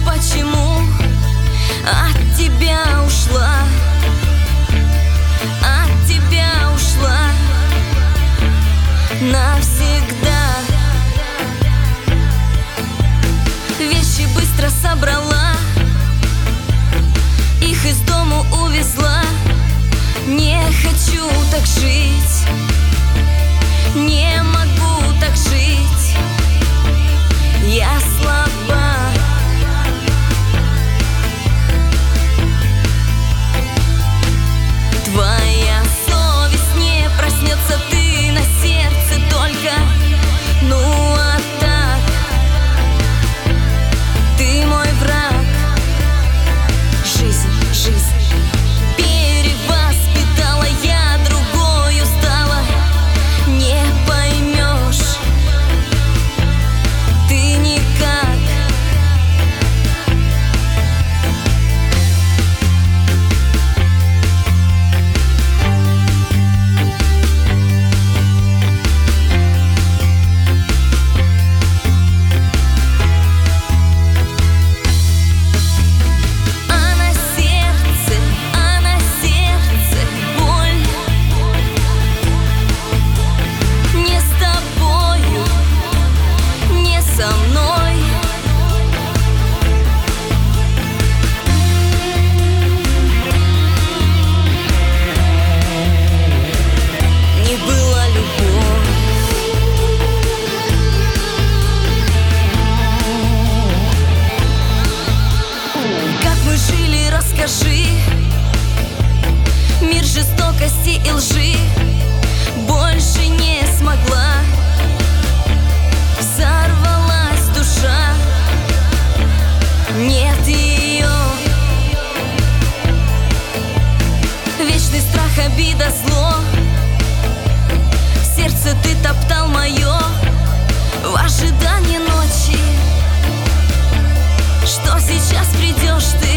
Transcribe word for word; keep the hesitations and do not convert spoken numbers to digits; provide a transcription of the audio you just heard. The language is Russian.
почему от тебя ушла, от тебя ушла навсегда. Вещи быстро собрала, их из дому увезла. Не хочу так жить, не могу так жить, я слаба. Твоя совесть не проснется, ты на сердце только. Ну а так, ты мой враг. Жизнь, жизнь перевоспитала, я другою стала. Не поймешь ты никак. Скажи, мир жестокости и лжи больше не смогла. Взорвалась душа, нет ее. Вечный страх, обида, зло, сердце ты топтал мое в ожидании ночи. Что сейчас придешь ты?